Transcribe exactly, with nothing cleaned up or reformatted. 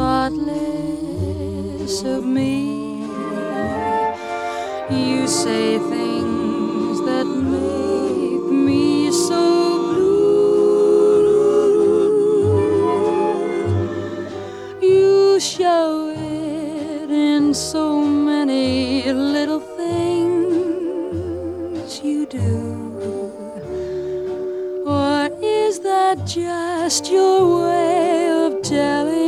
thoughtless of me. You say things that make me so blue. You show it in so many little things you do. Or is that just your way of telling